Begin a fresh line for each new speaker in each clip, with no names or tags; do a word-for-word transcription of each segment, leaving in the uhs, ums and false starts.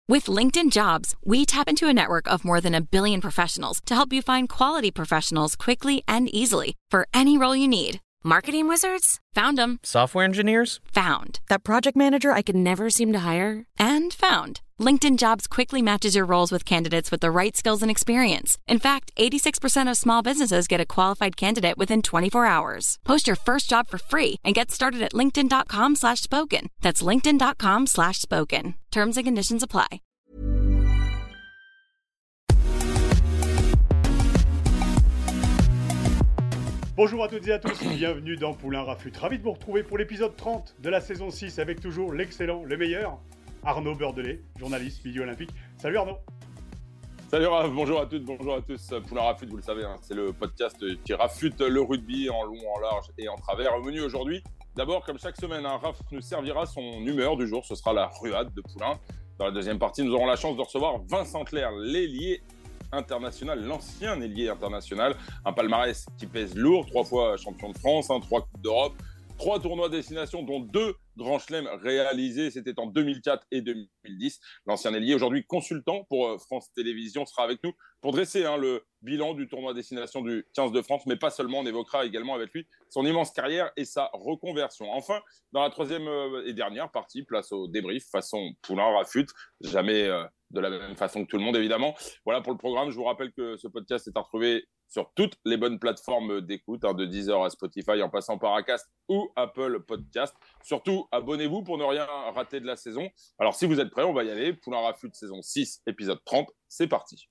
With LinkedIn Jobs, we tap into a network of more than a billion professionals to help you find quality professionals quickly and easily for any role you need. Marketing wizards? Found them.
Software engineers?
Found. That project manager I could never seem to hire? And found. LinkedIn Jobs quickly matches your roles with candidates with the right skills and experience. In fact, eighty-six percent of small businesses get a qualified candidate within twenty-four hours. Post your first job for free and get started at linkedin.com slash spoken. That's linkedin.com slash spoken. Terms and conditions apply.
Bonjour à toutes et à tous, bienvenue dans Poulain Rafut. Ravi de vous retrouver pour l'épisode trente de la saison six avec toujours l'excellent, le meilleur, Arnaud Beurdelet, journaliste milieu olympique. Salut Arnaud.
Salut Raph, bonjour à toutes, bonjour à tous. Poulain Rafut, vous le savez, hein, c'est le podcast qui rafute le rugby en long, en large et en travers. Au menu aujourd'hui, d'abord, comme chaque semaine, hein, Raph nous servira son humeur du jour, ce sera la ruade de Poulain. Dans la deuxième partie, nous aurons la chance de recevoir Vincent Clerc, l'ailier international, l'ancien ailier international, un palmarès qui pèse lourd, trois fois champion de France, hein, trois coupes d'Europe, trois tournois destination, dont deux grands chelems réalisés, c'était en deux mille quatre et deux mille dix. L'ancien ailier, aujourd'hui consultant pour euh, France Télévisions, sera avec nous pour dresser hein, le bilan du tournoi destination du quinze de France, mais pas seulement, on évoquera également avec lui son immense carrière et sa reconversion. Enfin, dans la troisième euh, et dernière partie, place au débrief, façon Poulain Rafut, jamais euh, de la même façon que tout le monde évidemment. Voilà pour le programme, je vous rappelle que ce podcast est à retrouver sur toutes les bonnes plateformes d'écoute, hein, de Deezer à Spotify, en passant par Acast ou Apple Podcast. Surtout, abonnez-vous pour ne rien rater de la saison. Alors, si vous êtes prêts, on va y aller. Poulain Rafut, saison six, épisode trente, c'est parti.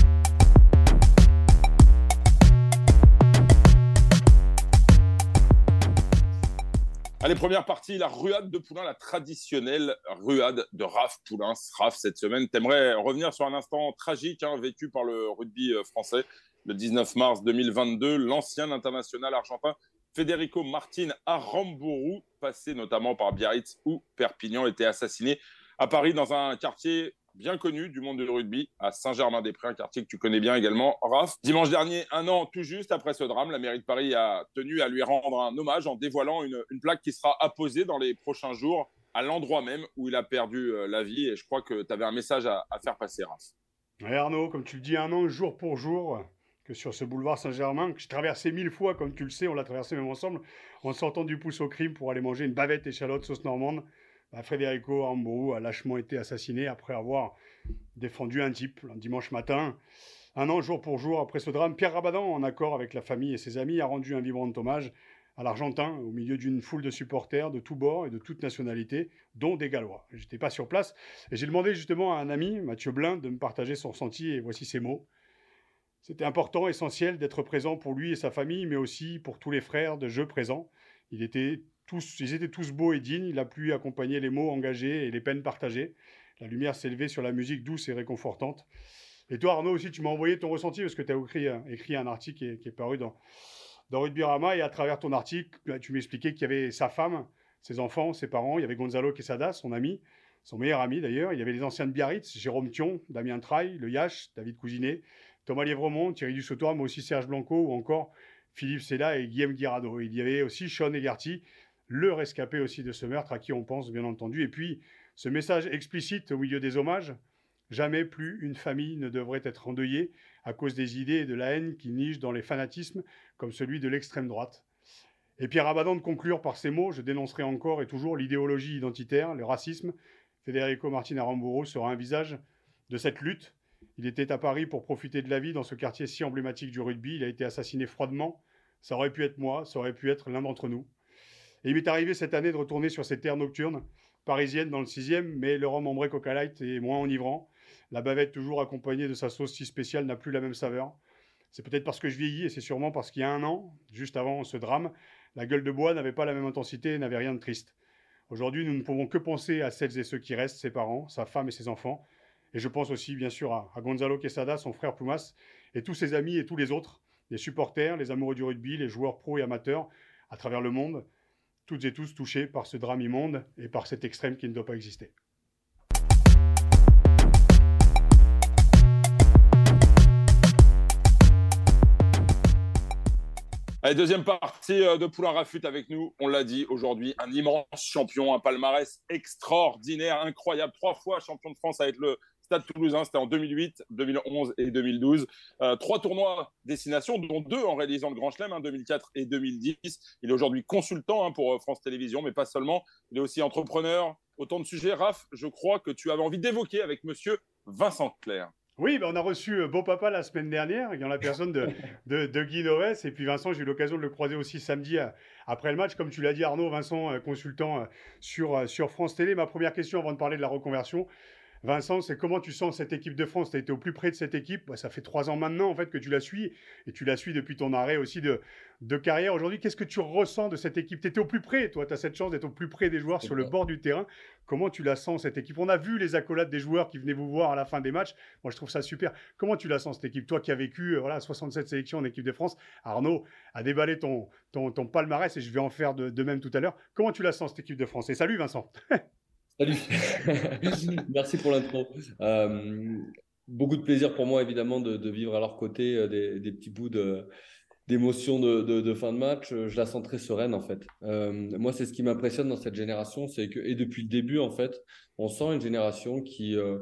Allez, première partie, la ruade de Poulain, la traditionnelle ruade de Raph Poulain. Raph, cette semaine, t'aimerais revenir sur un instant tragique hein, vécu par le rugby français. Le dix-neuf mars deux mille vingt-deux, l'ancien international argentin Federico Martin Aramburu, passé notamment par Biarritz ou Perpignan, était assassiné à Paris dans un quartier bien connu du monde du rugby, à Saint-Germain-des-Prés, un quartier que tu connais bien également, Raph. Dimanche dernier, un an tout juste après ce drame, la mairie de Paris a tenu à lui rendre un hommage en dévoilant une, une plaque qui sera apposée dans les prochains jours à l'endroit même où il a perdu euh, la vie. Et je crois que tu avais un message à, à faire passer, Raph.
Ouais, Arnaud, comme tu le dis, un an jour pour jour que sur ce boulevard Saint-Germain, que j'ai traversé mille fois, comme tu le sais, on l'a traversé même ensemble, en sortant du pouce au crime pour aller manger une bavette échalote sauce normande. Bah, Federico Aramburu a lâchement été assassiné après avoir défendu un type un dimanche matin. Un an jour pour jour après ce drame, Pierre Rabadan, en accord avec la famille et ses amis, a rendu un vibrant hommage à l'Argentin au milieu d'une foule de supporters de tous bords et de toutes nationalités, dont des Gallois. Je n'étais pas sur place et j'ai demandé justement à un ami, Mathieu Blin, de me partager son ressenti et voici ses mots. C'était important, essentiel d'être présent pour lui et sa famille, mais aussi pour tous les frères de jeu présents. Il était tous, ils étaient tous beaux et dignes. Il a pu accompagner les mots engagés et les peines partagées. La lumière s'élevait sur la musique douce et réconfortante. Et toi, Arnaud, aussi, tu m'as envoyé ton ressenti parce que tu as écrit, écrit un article qui est, qui est paru dans, dans Rugbyrama. Et à travers ton article, tu m'expliquais qu'il y avait sa femme, ses enfants, ses parents. Il y avait Gonzalo Quesada, son ami, son meilleur ami d'ailleurs. Il y avait les anciens de Biarritz, Jérôme Thion, Damien Traille, Le Yache, David Cousinet, Thomas Lièvremont, Thierry Dussautoir, mais aussi Serge Blanco ou encore Philippe Sella et Guillaume Guirado. Il y avait aussi Sean Egarty, le rescapé aussi de ce meurtre, à qui on pense bien entendu. Et puis, ce message explicite au milieu des hommages, jamais plus une famille ne devrait être endeuillée à cause des idées et de la haine qui nichent dans les fanatismes, comme celui de l'extrême droite. Et Pierre Rabadan de conclure par ces mots, je dénoncerai encore et toujours l'idéologie identitaire, le racisme. Federico Martin Aramburu sera un visage de cette lutte. Il était à Paris pour profiter de la vie dans ce quartier si emblématique du rugby. Il a été assassiné froidement. Ça aurait pu être moi, ça aurait pu être l'un d'entre nous. Et il m'est arrivé cette année de retourner sur ces terres nocturnes parisiennes dans le sixième, mais le rhum ambré Coca Light est moins enivrant. La bavette, toujours accompagnée de sa sauce si spéciale, n'a plus la même saveur. C'est peut-être parce que je vieillis et c'est sûrement parce qu'il y a un an, juste avant ce drame, la gueule de bois n'avait pas la même intensité et n'avait rien de triste. Aujourd'hui, nous ne pouvons que penser à celles et ceux qui restent, ses parents, sa femme et ses enfants. Et je pense aussi, bien sûr, à, à Gonzalo Quesada, son frère Pumas, et tous ses amis et tous les autres, les supporters, les amoureux du rugby, les joueurs pros et amateurs, à travers le monde, toutes et tous touchés par ce drame immonde et par cet extrême qui ne doit pas exister.
Allez, deuxième partie de Poulain Rafut avec nous. On l'a dit aujourd'hui, un immense champion, un palmarès extraordinaire, incroyable. Trois fois champion de France avec le Stade Toulousain. C'était en deux mille huit, deux mille onze et deux mille douze. Euh, trois tournois destination, dont deux en réalisant le Grand Chelem, hein, deux mille quatre et deux mille dix. Il est aujourd'hui consultant hein, pour France Télévisions, mais pas seulement. Il est aussi entrepreneur. Autant de sujets. Raph, je crois que tu avais envie d'évoquer avec monsieur Vincent Clerc.
Oui, ben on a reçu euh, Beau Papa la semaine dernière, il y en a la personne de, de, de Guy Novès, et puis Vincent, j'ai eu l'occasion de le croiser aussi samedi euh, après le match. Comme tu l'as dit Arnaud, Vincent, euh, consultant euh, sur, euh, sur France Télé. Ma première question avant de parler de la reconversion, Vincent, c'est comment tu sens cette équipe de France? Tu as été au plus près de cette équipe, bah, ça fait trois ans maintenant en fait que tu la suis, et tu la suis depuis ton arrêt aussi de, de carrière. Aujourd'hui, qu'est-ce que tu ressens de cette équipe? Tu étais au plus près, toi, tu as cette chance d'être au plus près des joueurs sur le bord du terrain. Comment tu la sens, cette équipe? On a vu les accolades des joueurs qui venaient vous voir à la fin des matchs. Moi, je trouve ça super. Comment tu la sens, cette équipe? Toi qui as vécu euh, voilà, soixante-sept sélections en équipe de France, Arnaud a déballé ton, ton, ton palmarès, et je vais en faire de, de même tout à l'heure. Comment tu la sens, cette équipe de France? Et salut Vincent.
Salut, merci pour l'intro. Euh, beaucoup de plaisir pour moi évidemment de, de vivre à leur côté euh, des, des petits bouts de, d'émotions de, de, de fin de match. Je la sens très sereine en fait. Euh, moi, c'est ce qui m'impressionne dans cette génération, c'est que, et depuis le début en fait, on sent une génération qui, euh,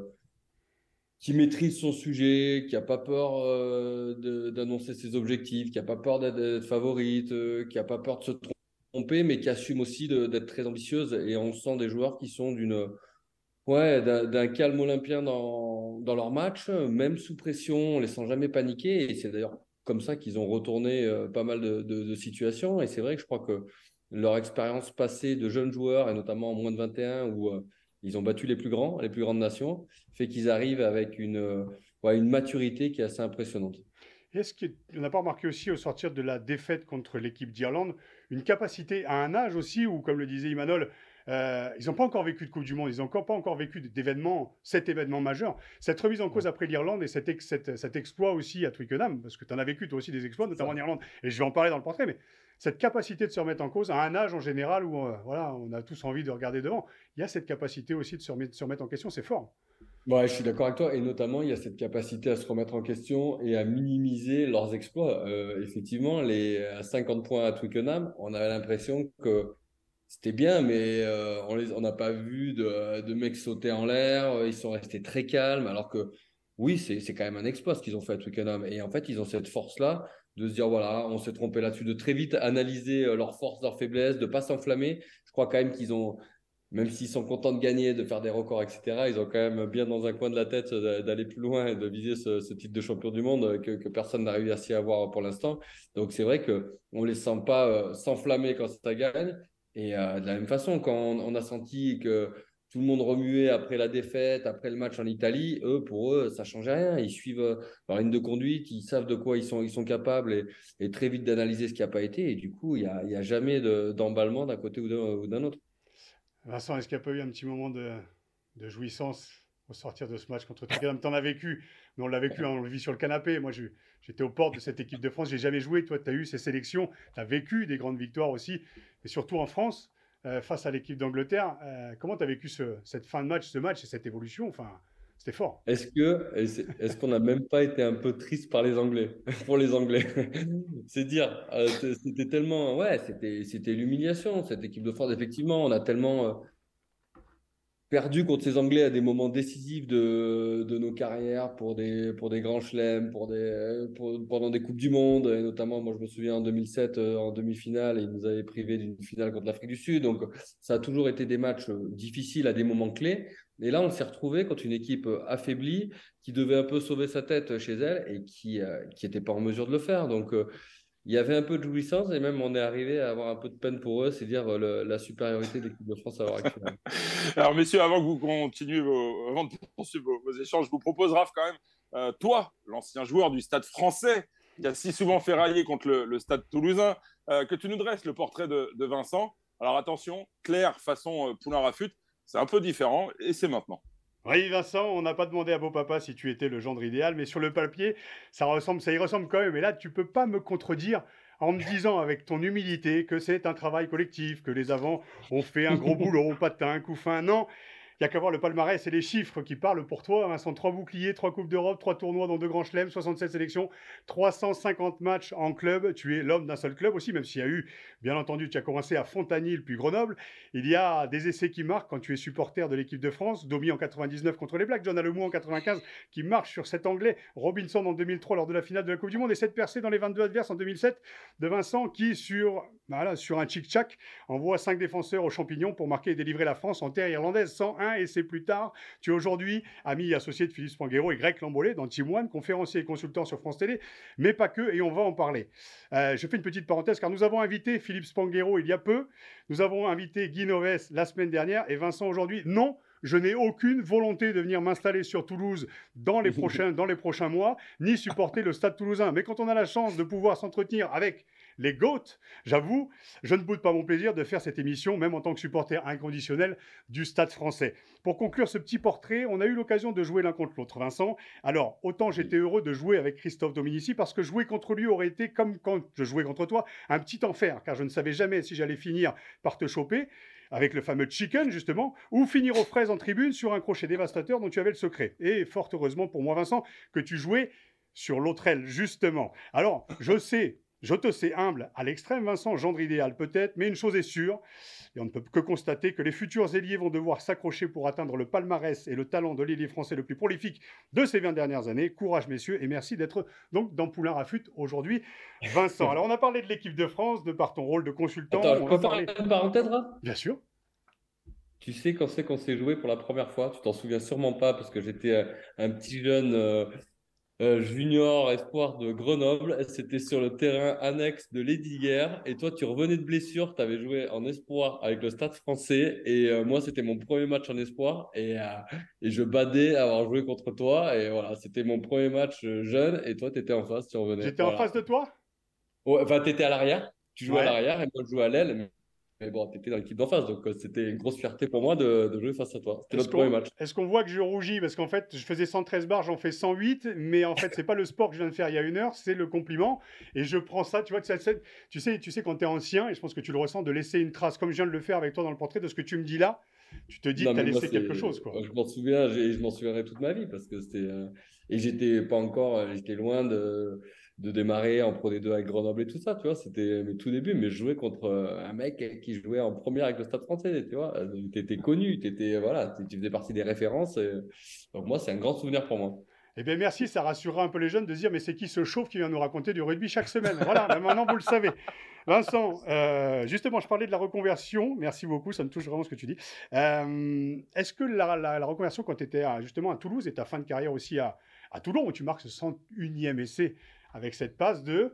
qui maîtrise son sujet, qui n'a pas peur euh, de, d'annoncer ses objectifs, qui n'a pas peur d'être, d'être favorite, euh, qui n'a pas peur de se tromper. Mais qui assume aussi de, d'être très ambitieuse. Et on sent des joueurs qui sont d'une, ouais, d'un, d'un calme olympien dans, dans leur match, même sous pression, on les sent jamais paniquer. Et c'est d'ailleurs comme ça qu'ils ont retourné euh, pas mal de, de, de situations. Et c'est vrai que je crois que leur expérience passée de jeunes joueurs, et notamment en moins de vingt et un, où euh, ils ont battu les plus grands, les plus grandes nations, fait qu'ils arrivent avec une, euh, ouais, une maturité qui est assez impressionnante.
Est-ce qu'on n'a pas remarqué aussi au sortir de la défaite contre l'équipe d'Irlande, une capacité à un âge aussi où, comme le disait Imanol, euh, ils n'ont pas encore vécu de Coupe du Monde, ils n'ont encore, pas encore vécu d'événements, cet événement majeur. Cette remise en cause après l'Irlande et cet, ex, cet, cet exploit aussi à Twickenham, parce que tu en as vécu toi aussi des exploits, notamment en Irlande, et je vais en parler dans le portrait, mais cette capacité de se remettre en cause à un âge en général où euh, voilà, on a tous envie de regarder devant, il y a cette capacité aussi de se remettre, de se remettre en question, c'est fort.
Ouais, je suis d'accord avec toi. Et notamment, il y a cette capacité à se remettre en question et à minimiser leurs exploits. Euh, effectivement, les à cinquante points à Twickenham, on avait l'impression que c'était bien, mais euh, on les, on n'a pas vu de, de mecs sauter en l'air. Ils sont restés très calmes. Alors que oui, c'est, c'est quand même un exploit ce qu'ils ont fait à Twickenham. Et en fait, ils ont cette force-là de se dire, voilà, on s'est trompé là-dessus, de très vite analyser leurs forces, leurs faiblesses, de pas s'enflammer. Je crois quand même qu'ils ont, même s'ils sont contents de gagner, de faire des records, et cetera, ils ont quand même bien dans un coin de la tête d'aller plus loin et de viser ce, ce titre de champion du monde que, que personne n'a réussi à avoir pour l'instant. Donc c'est vrai qu'on ne les sent pas euh, s'enflammer quand ça gagne. Et euh, de la même façon, quand on, on a senti que tout le monde remuait après la défaite, après le match en Italie, eux, pour eux, ça ne changeait rien. Ils suivent leur ligne de conduite, ils savent de quoi ils sont, ils sont capables et, et très vite d'analyser ce qui n'a pas été. Et du coup, il n'y a, y a jamais de, d'emballement d'un côté ou d'un, ou d'un autre.
Vincent, est-ce qu'il n'y a pas eu un petit moment de, de jouissance au sortir de ce match contre Twickenham? T'en as vécu, mais on l'a vécu, hein, on le vit sur le canapé. Moi, je, j'étais aux portes de cette équipe de France, j'ai jamais joué. Toi, tu as eu ces sélections, tu as vécu des grandes victoires aussi, et surtout en France, euh, face à l'équipe d'Angleterre. Euh, comment tu as vécu ce, cette fin de match, ce match et cette évolution? Enfin, c'était fort.
Est-ce que, est-ce qu'on n'a même pas été un peu triste par les Anglais, pour les Anglais? C'est dire, euh, c'était tellement, ouais, c'était, c'était l'humiliation, cette équipe de France. Effectivement, on a tellement euh, perdu contre ces Anglais à des moments décisifs de, de nos carrières pour des, pour des grands chelems, pour des, pour, pendant des Coupes du Monde, et notamment, moi, je me souviens en deux mille sept, euh, en demi-finale, ils nous avaient privés d'une finale contre l'Afrique du Sud. Donc, ça a toujours été des matchs difficiles à des moments clés. Et là, on s'est retrouvé contre une équipe affaiblie qui devait un peu sauver sa tête chez elle et qui euh, qui n'était pas en mesure de le faire. Donc, euh, il y avait un peu de jouissance et même on est arrivé à avoir un peu de peine pour eux, c'est dire le, la supériorité de l'équipe de France à l'heure actuelle.
Alors, messieurs, avant que vous continuiez vos, avant de poursuivre vos, vos échanges, je vous propose, Raph, quand même, euh, toi, l'ancien joueur du Stade français, qui a si souvent fait railler contre le, le Stade toulousain, euh, que tu nous dresses le portrait de, de Vincent. Alors, attention, Claire façon euh, Poulain Rafut, c'est un peu différent et c'est maintenant.
Oui, Vincent, on n'a pas demandé à Beau Papa si tu étais le gendre idéal, mais sur le papier, ça ressemble, ça y ressemble quand même. Et là, tu peux pas me contredire en me disant avec ton humilité que c'est un travail collectif, que les avants ont fait un gros boulot, pas de teint, coup fin. Non, Il n'y a qu'à voir le palmarès et les chiffres qui parlent pour toi, Vincent. Trois boucliers, trois Coupes d'Europe, trois tournois dans deux grands chelems, soixante-sept sélections, trois cent cinquante matchs en club. Tu es l'homme d'un seul club aussi, même s'il y a eu, bien entendu, tu as commencé à Fontanil puis Grenoble. Il y a des essais qui marquent quand tu es supporter de l'équipe de France. Domi en quatre-vingt-dix-neuf contre les Blacks, John Alemou en quatre-vingt-quinze qui marche sur cet Anglais, Robinson en deux mille trois lors de la finale de la Coupe du Monde et cette percée dans les vingt-deux adverses en deux mille sept de Vincent qui, sur, voilà, sur un tchic-tchac, envoie cinq défenseurs aux champignons pour marquer et délivrer la France en terre irlandaise. cent un essais plus tard. Tu es aujourd'hui ami et associé de Philippe Spanghero et Greg Lambollet dans Team One, conférencier et consultant sur France Télé, mais pas que, et on va en parler. Euh, je fais une petite parenthèse car nous avons invité Philippe Spanghero il y a peu, nous avons invité Guy Noves la semaine dernière et Vincent aujourd'hui. Non, je n'ai aucune volonté de venir m'installer sur Toulouse dans les prochains, dans les prochains mois, ni supporter le Stade Toulousain. Mais quand on a la chance de pouvoir s'entretenir avec les GOAT, j'avoue, je ne boude pas mon plaisir de faire cette émission, même en tant que supporter inconditionnel du Stade français. Pour conclure ce petit portrait, on a eu l'occasion de jouer l'un contre l'autre, Vincent. Alors, autant j'étais heureux de jouer avec Christophe Dominici, parce que jouer contre lui aurait été, comme quand je jouais contre toi, un petit enfer, car je ne savais jamais si j'allais finir par te choper, avec le fameux chicken, justement, ou finir aux fraises en tribune sur un crochet dévastateur dont tu avais le secret. Et fort heureusement pour moi, Vincent, que tu jouais sur l'autre aile, justement. Alors, je sais... Je te sais humble à l'extrême, Vincent, gendre idéal peut-être, mais une chose est sûre, et on ne peut que constater que les futurs ailiers vont devoir s'accrocher pour atteindre le palmarès et le talent de l'ailier français le plus prolifique de ces vingt dernières années. Courage, messieurs, et merci d'être donc dans Poulain Rafut aujourd'hui, Vincent. Alors, on a parlé de l'équipe de France, de par ton rôle de consultant.
Attends,
on
je peux faire
parler...
une parenthèse, là ?
Bien sûr.
Tu sais quand c'est qu'on s'est joué pour la première fois? Tu t'en souviens sûrement pas parce que j'étais euh, un petit jeune... Euh... Euh, junior espoir de Grenoble, c'était sur le terrain annexe de Lesdiguières et toi tu revenais de blessure, tu avais joué en espoir avec le Stade français et euh, moi c'était mon premier match en espoir et, euh, et je badais à avoir joué contre toi et voilà, c'était mon premier match euh, jeune et toi tu étais en face, tu revenais.
J'étais
voilà.
En face de toi?
Ouais, enfin tu étais à l'arrière, tu jouais
Ouais.
à l'arrière et moi je jouais à l'aile. Mais... Mais bon, tu étais dans l'équipe d'en face, donc euh, c'était une grosse fierté pour moi de, de jouer face à toi. C'était
Est-ce
notre
qu'on,
premier match.
Est-ce qu'on voit que je rougis? Parce qu'en fait, je faisais cent treize bars, j'en fais cent huit, mais en fait, c'est pas le sport que je viens de faire il y a une heure, c'est le compliment. Et je prends ça, tu vois, que ça, tu sais, tu sais quand tu es ancien, et je pense que tu le ressens, de laisser une trace, comme je viens de le faire avec toi dans le portrait, de ce que tu me dis là, tu te dis non, que tu as laissé quelque chose, quoi.
Je m'en souviens, et je m'en souviendrai toute ma vie, parce que c'était... Euh... Et j'étais pas encore, j'étais loin de... de démarrer en Pro D deux avec Grenoble et tout ça, tu vois, c'était mes tout débuts, mais je jouais contre un mec qui jouait en première avec le Stade français, tu vois, tu étais connu, t'étais, voilà, tu faisais partie des références, et... donc moi, c'est un grand souvenir pour moi.
Eh bien, merci, ça rassurera un peu les jeunes de se dire, mais c'est qui ce chauve qui vient nous raconter du rugby chaque semaine? Voilà, maintenant vous le savez. Vincent, euh, justement, je parlais de la reconversion, merci beaucoup, ça me touche vraiment ce que tu dis. Euh, est-ce que la, la, la reconversion, quand tu étais à, justement à Toulouse, et ta fin de carrière aussi à, à Toulon, où tu marques ce cent unième essai, avec cette passe de...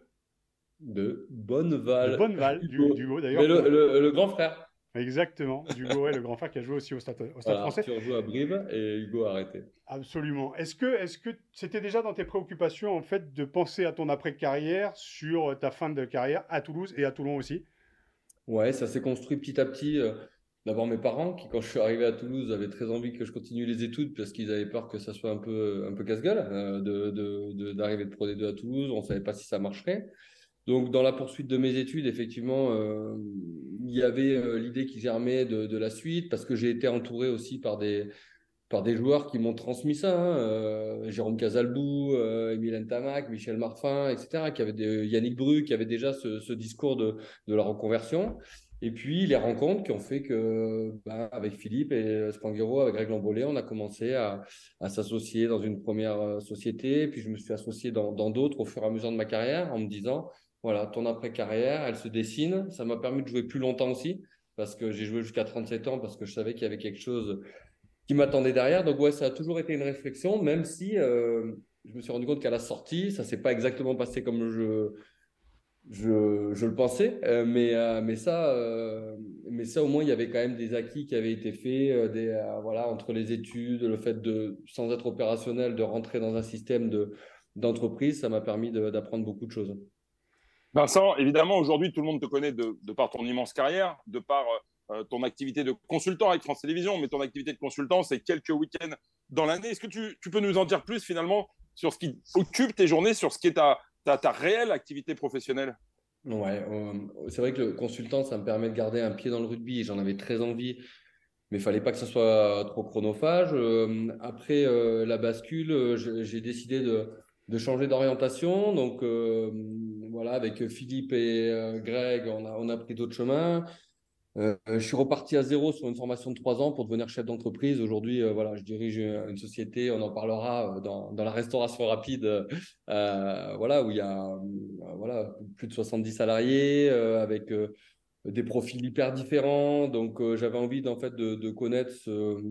De Bonneval.
De Bonneval, du, du haut d'ailleurs.
Mais le, le, le grand frère.
Exactement, Hugo, ouais, le grand frère qui a joué aussi au Stade, au stade
voilà,
français.
Tu rejoues à Brive et Hugo a arrêté.
Absolument. Est-ce que, est-ce que c'était déjà dans tes préoccupations en fait de penser à ton après-carrière sur ta fin de carrière à Toulouse et à Toulon aussi?
Ouais, ça s'est construit petit à petit. D'abord mes parents qui, quand je suis arrivé à Toulouse, avaient très envie que je continue les études parce qu'ils avaient peur que ça soit un peu, un peu casse-gueule euh, de, de, de, d'arriver de Pro D deux à Toulouse. On ne savait pas si ça marcherait. Donc, dans la poursuite de mes études, effectivement, euh, il y avait euh, l'idée qui germait de, de la suite parce que j'ai été entouré aussi par des, par des joueurs qui m'ont transmis ça. Hein, euh, Jérôme Casalbou, euh, Émile Ntamak, Michel Marfin, et cetera, qui avaient des, Yannick Bru, qui avait déjà ce, ce discours de, de la reconversion. Et puis, les rencontres qui ont fait que, bah, avec Philippe et Spanghero, avec Greg Lambollet, on a commencé à, à s'associer dans une première société. Puis, je me suis associé dans, dans d'autres au fur et à mesure de ma carrière en me disant, voilà, ton après-carrière, elle se dessine. Ça m'a permis de jouer plus longtemps aussi parce que j'ai joué jusqu'à trente-sept ans parce que je savais qu'il y avait quelque chose qui m'attendait derrière. Donc, ouais, ça a toujours été une réflexion, même si euh, je me suis rendu compte qu'à la sortie, ça ne s'est pas exactement passé comme je... Je, je le pensais, euh, mais, euh, mais, ça, euh, mais ça, au moins, il y avait quand même des acquis qui avaient été faits, euh, des, euh, voilà, entre les études, le fait de, sans être opérationnel, de rentrer dans un système de, d'entreprise, ça m'a permis de, d'apprendre beaucoup de choses.
Vincent, évidemment, aujourd'hui, tout le monde te connaît de, de par ton immense carrière, de par euh, ton activité de consultant avec France Télévisions, mais ton activité de consultant, c'est quelques week-ends dans l'année. Est-ce que tu, tu peux nous en dire plus, finalement, sur ce qui occupe tes journées, sur ce qui est ta... Ta, ta réelle activité professionnelle?
Ouais, euh, c'est vrai que le consultant, ça me permet de garder un pied dans le rugby et j'en avais très envie mais il fallait pas que ce soit trop chronophage. Euh, après euh, la bascule, euh, je- j'ai décidé de, de changer d'orientation. Donc euh, voilà, avec Philippe et euh, Greg, on a, on a pris d'autres chemins. Euh, je suis reparti à zéro sur une formation de trois ans pour devenir chef d'entreprise. Aujourd'hui, euh, voilà, je dirige une société, on en parlera euh, dans, dans la restauration rapide, euh, voilà, où il y a euh, voilà, plus de soixante-dix salariés euh, avec euh, des profils hyper différents. Donc, euh, j'avais envie d'en fait de, de connaître ce,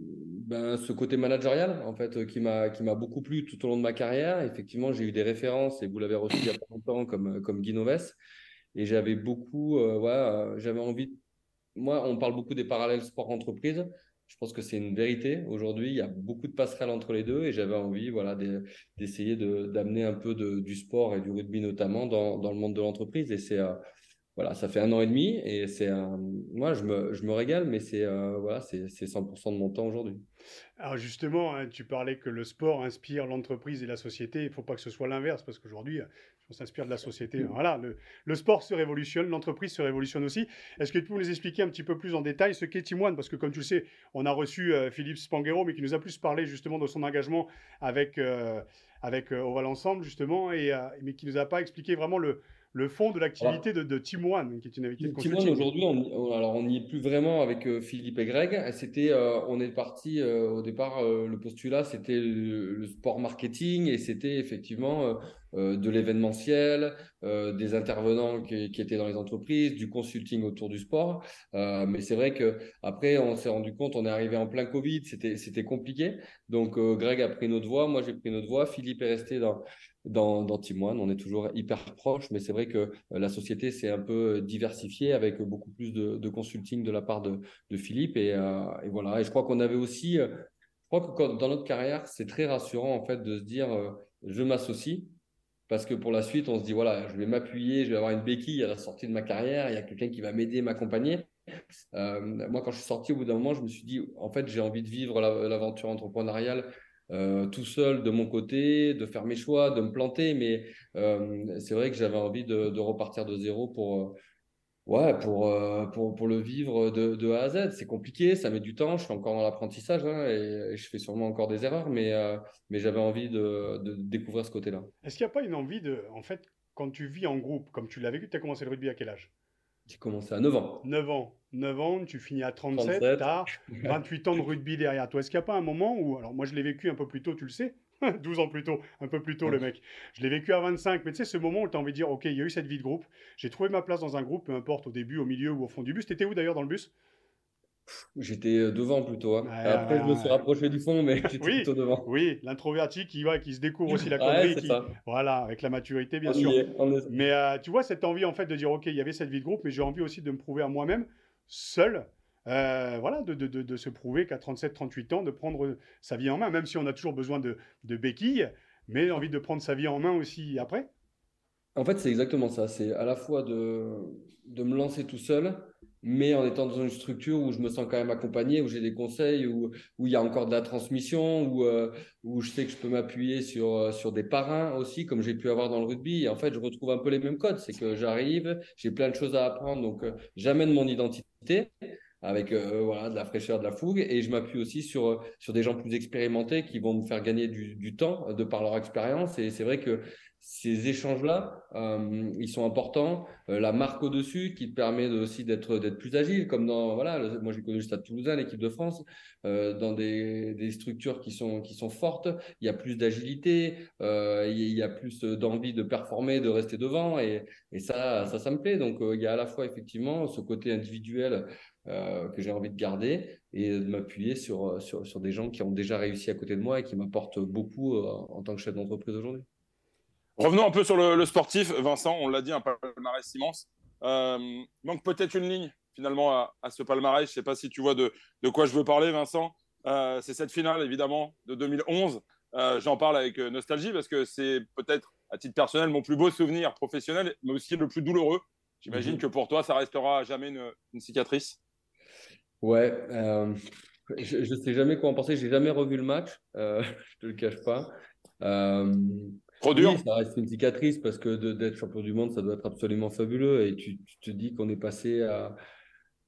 ben, ce côté managérial en fait qui m'a qui m'a beaucoup plu tout au long de ma carrière. Effectivement, j'ai eu des références et vous l'avez reçu il y a pas longtemps comme comme Guy Novès. Et j'avais beaucoup, euh, ouais, euh, j'avais envie. Moi, on parle beaucoup des parallèles sport-entreprise. Je pense que c'est une vérité. Aujourd'hui, il y a beaucoup de passerelles entre les deux et j'avais envie, voilà, de- d'essayer de, d'amener un peu de, du sport et du rugby notamment dans, dans le monde de l'entreprise. Et c'est, euh, voilà, ça fait un an et demi et c'est, euh, moi, je me, je me régale, mais c'est, euh, voilà, c'est, c'est cent pour cent de mon temps aujourd'hui.
Alors justement, hein, tu parlais que le sport inspire l'entreprise et la société. Il ne faut pas que ce soit l'inverse, parce qu'aujourd'hui, on s'inspire de la société. Voilà, le, le sport se révolutionne, l'entreprise se révolutionne aussi. Est-ce que tu peux nous expliquer un petit peu plus en détail ce qu'est Team One? Parce que comme tu le sais, on a reçu euh, Philippe Spanghero, mais qui nous a plus parlé justement de son engagement avec, euh, avec euh, Oval Ensemble, justement, et, euh, mais qui ne nous a pas expliqué vraiment le, le fond de l'activité de, de Team One, qui est une activité de
Timon,
consulting.
aujourd'hui, on, y- on- alors on n'y est plus vraiment avec euh, Philippe et Greg. C'était, euh, on est parti euh, au départ, euh, le postulat, c'était le, le sport marketing et c'était effectivement euh, euh, de l'événementiel, euh, des intervenants qui, qui étaient dans les entreprises, du consulting autour du sport. Euh, mais c'est vrai que après, on s'est rendu compte, on est arrivé en plein Covid, c'était, c'était compliqué. Donc euh, Greg a pris notre voie, moi j'ai pris notre voie, Philippe est resté dans dans, dans Team One. On est toujours hyper proche, mais c'est vrai que euh, la société s'est un peu diversifiée avec beaucoup plus de, de consulting de la part de, de Philippe. Et, euh, et voilà. Et je crois qu'on avait aussi, euh, je crois que quand- dans notre carrière, c'est très rassurant en fait de se dire, euh, je m'associe. Parce que pour la suite, on se dit, voilà, je vais m'appuyer, je vais avoir une béquille à la sortie de ma carrière, il y a quelqu'un qui va m'aider, m'accompagner. Euh, moi, quand je suis sorti, au bout d'un moment, je me suis dit, en fait, j'ai envie de vivre la- l'aventure entrepreneuriale euh, tout seul de mon côté, de faire mes choix, de me planter. Mais euh, c'est vrai que j'avais envie de, de repartir de zéro pour, euh, ouais, pour, euh, pour, pour le vivre de, de A à Z. C'est compliqué, ça met du temps. Je suis encore dans l'apprentissage hein, et, et je fais sûrement encore des erreurs, mais, euh, mais j'avais envie de, de découvrir ce côté-là.
Est-ce qu'il n'y a pas une envie de, en fait, quand tu vis en groupe, comme tu l'as vécu, tu as commencé le rugby à quel âge?
J'ai commencé à neuf ans,
neuf ans. neuf ans, tu finis à trente-sept, tu
trente-sept.
as vingt-huit ans de rugby derrière toi. Est-ce qu'il n'y a pas un moment où, alors moi je l'ai vécu un peu plus tôt, tu le sais, douze ans plus tôt, un peu plus tôt le mec. Je l'ai vécu à vingt-cinq, mais tu sais, ce moment où tu as envie de dire, ok, il y a eu cette vie de groupe, j'ai trouvé ma place dans un groupe, peu importe au début, au milieu ou au fond du bus. T'étais où d'ailleurs dans le bus?
J'étais devant plutôt.
Ouais,
Hein. Après, je me suis
ouais,
rapproché du fond, mais j'étais
oui,
plutôt devant.
oui, l'introverti qui va, qui se découvre aussi la
Ouais,
connerie,
c'est
qui,
ça.
voilà, avec la maturité bien
On y
sûr.
est. On est...
Mais euh, tu vois, cette envie en fait de dire, ok, il y avait cette vie de groupe, mais j'ai envie aussi de me prouver à moi-même, seul, euh, voilà, de, de, de, de se prouver qu'à trente-sept, trente-huit ans, de prendre sa vie en main, même si on a toujours besoin de, de béquilles, mais envie de prendre sa vie en main aussi après.
En fait, c'est exactement ça. C'est à la fois de, de me lancer tout seul, mais en étant dans une structure où je me sens quand même accompagné, où j'ai des conseils, où, où il y a encore de la transmission, où, euh, où je sais que je peux m'appuyer sur, euh, sur des parrains aussi, comme j'ai pu avoir dans le rugby. Et en fait, je retrouve un peu les mêmes codes. C'est que j'arrive, j'ai plein de choses à apprendre, donc euh, j'amène mon identité avec euh, voilà, de la fraîcheur, de la fougue, et je m'appuie aussi sur, sur des gens plus expérimentés qui vont me faire gagner du, du temps de par leur expérience. Et c'est vrai que ces échanges-là, euh, ils sont importants. Euh, la marque au-dessus qui te permet de, aussi d'être d'être plus agile, comme dans, voilà, le- moi j'ai connu le Stade Toulousain, l'équipe de France, euh, dans des, des structures qui sont, qui sont fortes, il y a plus d'agilité, euh, il y a plus d'envie de performer, de rester devant, et, et ça, ça, ça me plaît. Donc euh, il y a à la fois effectivement ce côté individuel euh, que j'ai envie de garder et de m'appuyer sur, sur, sur des gens qui ont déjà réussi à côté de moi et qui m'apportent beaucoup euh, en tant que chef d'entreprise aujourd'hui.
Revenons un peu sur le, le sportif, Vincent, on l'a dit, un palmarès immense. Euh, donc peut-être une ligne finalement à, à ce palmarès. Je ne sais pas si tu vois de, de quoi je veux parler, Vincent. Euh, c'est cette finale évidemment de deux mille onze. Euh, j'en parle avec nostalgie parce que c'est peut-être à titre personnel mon plus beau souvenir professionnel, mais aussi le plus douloureux. J'imagine
Mm-hmm.
que pour toi, ça restera à jamais une, une cicatrice.
Ouais, euh, je ne sais jamais quoi en penser. J'ai jamais revu le match, euh, je te le cache pas. Euh,
Trop
oui,
dur.
ça reste une cicatrice parce que de- d'être champion du monde, ça doit être absolument fabuleux. Et tu, tu te dis qu'on est passé à,